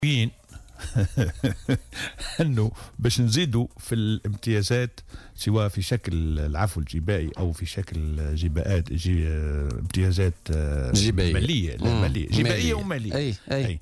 مين انه باش نزيدوا في الامتيازات سواء في شكل العفو الجبائي او في شكل امتيازات جبائية ماليه، لا ماليه جبائيه وماليه. اي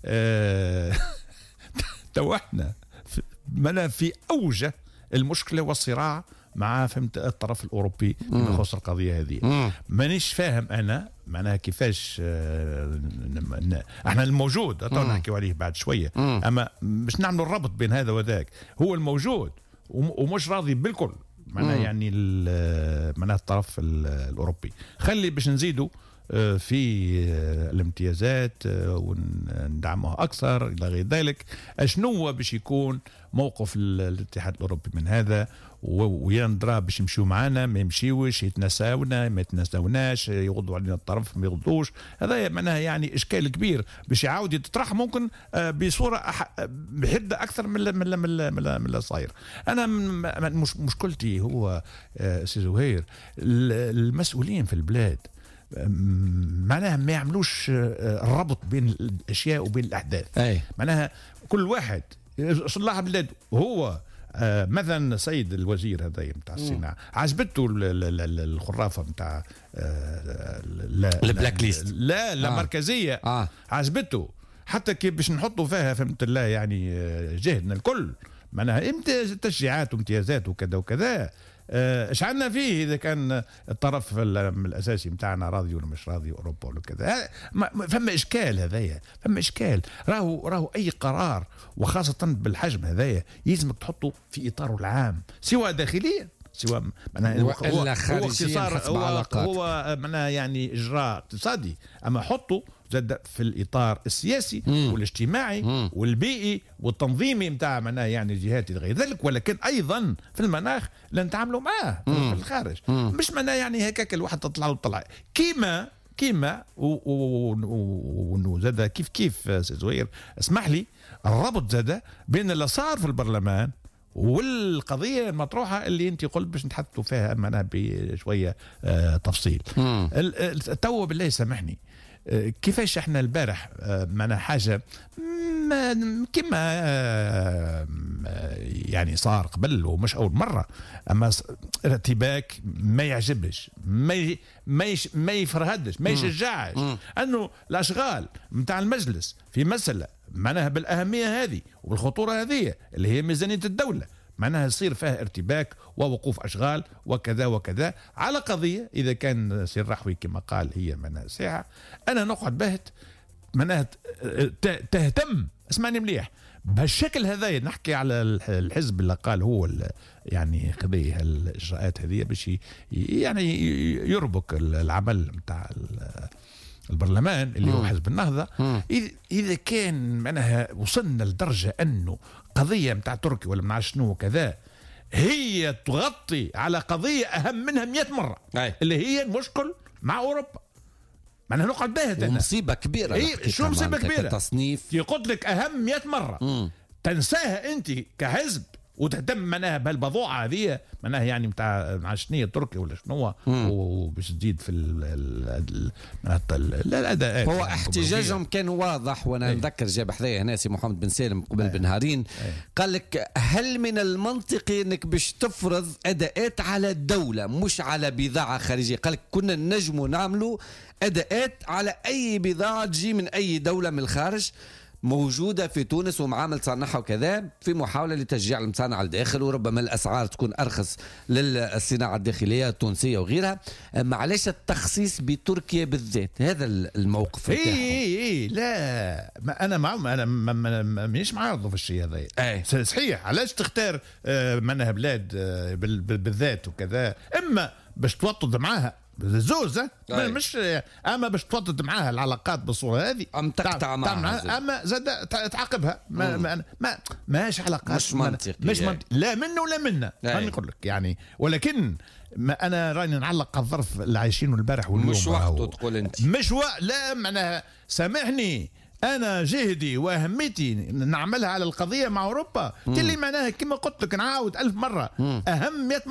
تو احنا في اوجه المشكله والصراع مع فهمت الطرف الاوروبي فيما يخص القضيه هذه. مانيش فاهم انا معناها كيفاش احنا الموجود نحكيو عليه بعد شويه، اما مش نعملوا الربط بين هذا وذاك. هو الموجود ومش راضي بالكل معناها يعني معناها الطرف الاوروبي. خلي باش نزيدوا في الامتيازات وندعمها اكثر الى غير ذلك. اشنو باش يكون موقف الاتحاد الاوروبي من هذا؟ ويندرى باش يمشيو معنا ما يمشيوش، يتنساونا ما يتنساوناش، يغضوا علينا الطرف ما يغضوش. هذا معناها يعني اشكال كبير باش يعاود يتطرح ممكن بصوره حده اكثر من الصاير. انا مشكلتي هو سي زهير المسؤولين في البلاد معناها ما يعملوش الربط بين الاشياء وبين الاحداث. معناها كل واحد صلاح بلاده. هو مثلا سيد الوزير هذا نتاع الصناعه عجبته الخرافه نتاع البلاك ليست، لا مركزيه عجبته حتى كيف باش نحطوا فيها فهمت الله يعني جهدنا الكل معناها تشجيعات وامتيازات وكذا وكذا. ايش عندنا فيه اذا كان الطرف الاساسي بتاعنا راضي ولا مش راضي اوروبا ولا كذا؟ فما اشكال هذايا، فما اشكال. راهو اي قرار وخاصه بالحجم هذايا يلزمك تحطه في اطاره العام سواء داخليا سواء والا خارجيا حسب علاقات. هو معناها يعني اجراء اقتصادي، اما حطه زاد في الاطار السياسي والاجتماعي والبيئي والتنظيمي نتاع معناها يعني الجهات غير ذلك، ولكن ايضا في المناخ اللي نتعاملوا معاه في الخارج. مش معناها يعني هكاك الواحد تطلع له طلع كيما زاد كيف سي زوير اسمح لي الربط زاد بين اللي صار في البرلمان والقضية المطروحة اللي انت قلت باش نتحدثوا فيها معنا بشوية تفصيل. تو بالله سامحني كيفاش احنا البارح معنا حاجة كما يعني صار قبل ومش أول مرة، أما ارتباك ما يعجبش ما يفرهدش ما يشجعش أنه الأشغال متاع المجلس في مسألة معناها بالأهمية هذه وبالخطورة هذه اللي هي ميزانية الدولة معناها يصير فيها ارتباك ووقوف أشغال وكذا وكذا على قضية إذا كان سير رحوي كما قال هي معناها ساعة. أنا نقعد بهت معناها تهتم اسمعني مليح بهالشكل هذا. نحكي على الحزب اللي قال هو يعني قضية الإجراءات هذه باش يعني يربك العمل متاع البرلمان اللي هو حزب النهضة. إذا كان معناها وصلنا لدرجة أنه قضية متاع تركيا ولا مع شنو كذا هي تغطي على قضية أهم منها 100 مرة اللي هي المشكل مع أوروبا. معناها نقعد باهت مصيبة كبيرة. شو مصيبة كبيرة؟ تصنيف يقول لك أهم 100 مرة تنساها أنت كحزب وتهتم معناها بهالبضوعه هذه معناها يعني مع شنية تركيا ولا شنو وباش تزيد في الاداءات. هو احتجاجهم كان واضح، وانا نذكر جاب حذايا هنا سي محمد بن سالم قبل بنهارين قال لك هل من المنطقي انك باش تفرض اداءات على الدوله مش على بضاعه خارجيه؟ قال لك كنا نجموا نعملوا اداءات على اي بضاعه تجي من اي دوله من الخارج موجودة في تونس ومعامل تصنعها وكذا في محاولة لتشجيع المصانع على الداخل، وربما الأسعار تكون أرخص للصناعة الداخلية التونسية وغيرها. معلش التخصيص بتركيا بالذات هذا الموقف لا ما أنا معهم، أنا مانيش معارضه في الشيء هذا. صحيح علاش تختار منها بلاد بالذات وكذا، إما باش توطد معاها زوزة مش اما باش توطد معاها العلاقات بالصوره هذه ام تقطع معها اما زاد تعاقبها ماش علاقات مش منطقي لا منه ولا منا خليني نقول لك يعني. ولكن ما انا راني نعلق على الظرف اللي عايشينه البارح واليوم مش وقته تقول انت مش لا معناها سامحني انا جهدي واهميتي نعملها على القضيه مع اوروبا اللي معناها كما قلت لك نعاود 1000 مره اهم 100 مره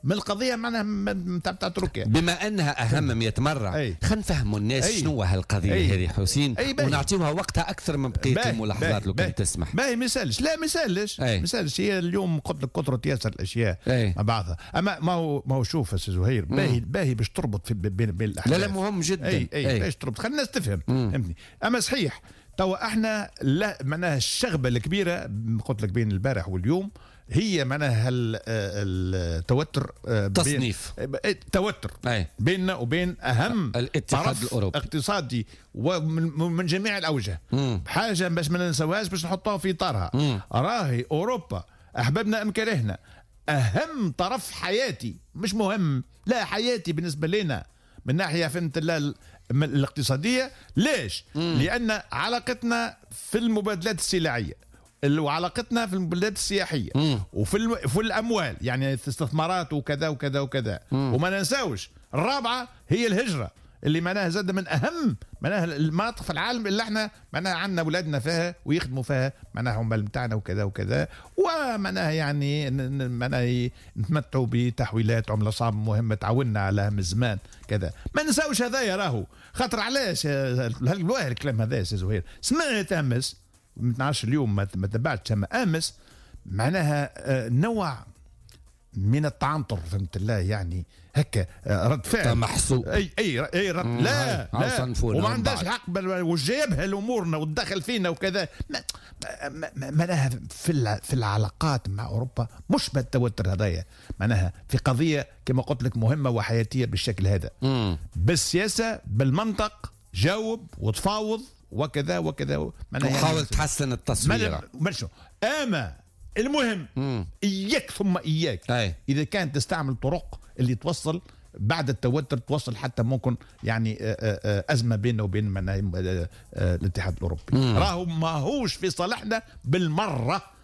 من القضيه معناها نتاع تركيا. بما انها اهم 100 مره، خلينا نفهموا الناس شنو هالقضيه هذه حسين، ونعطيوها وقتها اكثر من بقيه الملاحظات لو كان تسمح. باهي ما يسالش، لا ما يسالش هي اليوم قلت لك كثرة ياسر الاشياء مع بعضها. اما ما هو شوف يا زهير، باهي باش تربط بين الاحداث. لا مهم جدا. باش تربط، خلي الناس تفهم، فهمتني. اما صحيح توا احنا لا معناها الشغبه الكبيره قلت لك بين البارح واليوم هي معناها التوتر، تصنيف توتر بيننا وبين اهم الاتحاد الاوروبي اقتصادي ومن جميع الاوجه. حاجه باش ما ننساوهاش، باش نحطوها في اطارها. راهي اوروبا احببنا ام كرهنا اهم طرف حياتي، مش مهم، لا حياتي بالنسبه لنا من ناحيه فهمت الاقتصاديه. ليش؟ لان علاقتنا في المبادلات السلعيه وعلاقتنا في المبادلات السياحيه وفي الاموال، يعني استثمارات وكذا وكذا وكذا. وما ننساوش الرابعه هي الهجره، اللي معناها زاد من اهم معناها المناطق في العالم اللي احنا معناها عندنا اولادنا فيها ويخدموا فيها معناها عمال نتاعنا وكذا وكذا. ومعناها يعني معناها نتمتعوا بتحويلات عمله صعبه مهمه تعاوننا عليها من زمان كذا. ما نساوش هذايا راهو خاطر علاش الواهر الكلام هذا يا زهير. سمعت امس ما نعرفش اليوم ما تبعتش، اما امس معناها نوع من التعنطر فهمت الله، يعني هكا رد فعل محسوب. اي رد لا وما عندهاش الحق وجايبها لامورنا وتدخل فينا وكذا. معناها في العلاقات مع اوروبا مش بالتوتر هذايا، معناها في قضيه كما قلت لك مهمه وحياتيه بالشكل هذا. بالسياسه بالمنطق جاوب وتفاوض وكذا وكذا، وحاول يعني تحسن التصوير. اما المهم اياك ثم اياك اذا كانت تستعمل طرق اللي توصل بعد التوتر، توصل حتى ممكن يعني ازمه بيننا وبين الاتحاد الاوروبي. راهو ما هوش في صالحنا بالمره.